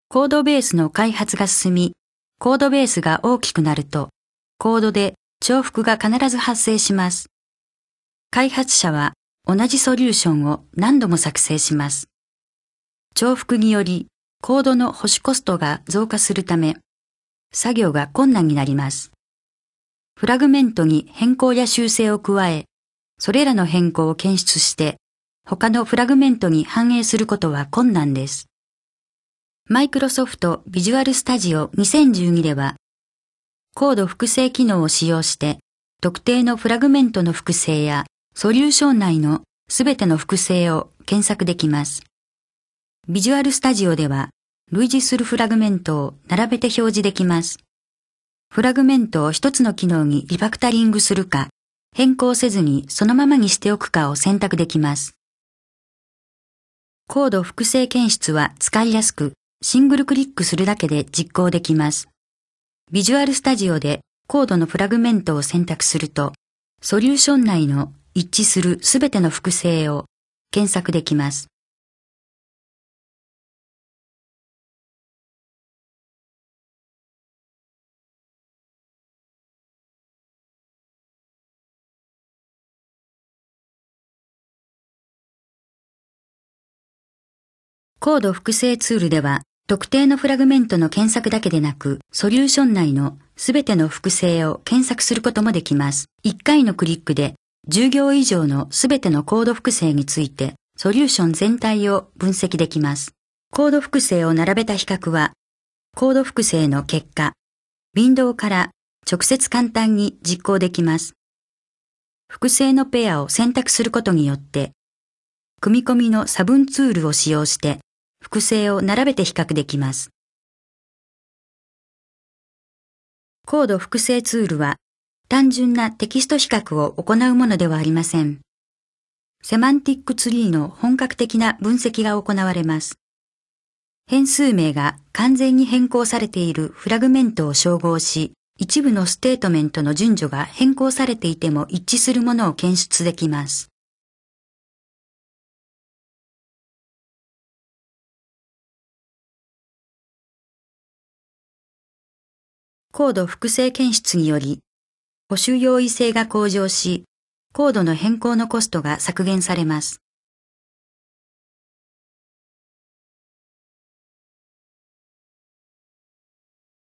コードベースの開発が進み、コードベースが大きくなると、コードで重複が必ず発生します。開発者は同じソリューションを何度も作成します。重複によりコードの保守コストが増加するため、作業が困難になります。フラグメントに変更や修正を加え、それらの変更を検出して、他のフラグメントに反映することは困難です。マイクロソフトビジュアルスタジオ2012では、コード複製機能を使用して、特定のフラグメントの複製やソリューション内のすべての複製を検索できます。ビジュアルスタジオでは、類似するフラグメントを並べて表示できます。フラグメントを一つの機能にリファクタリングするか、変更せずにそのままにしておくかを選択できます。コード複製検出は使いやすく、シングルクリックするだけで実行できます。ビジュアルスタジオでコードのフラグメントを選択すると、ソリューション内の一致するすべての複製を検索できます。コード複製ツールでは、特定のフラグメントの検索だけでなく、ソリューション内のすべての複製を検索することもできます。1回のクリックで10行以上のすべてのコード複製について、ソリューション全体を分析できます。コード複製を並べた比較は、コード複製の結果、ウィンドウから直接簡単に実行できます。複製のペアを選択することによって、組み込みの差分ツールを使用して、複製を並べて比較できます。コード複製ツールは単純なテキスト比較を行うものではありません。セマンティックツリーの本格的な分析が行われます。変数名が完全に変更されているフラグメントを照合し、一部のステートメントの順序が変更されていても一致するものを検出できます。コード複製検出により、保守容易性が向上し、コードの変更のコストが削減されます。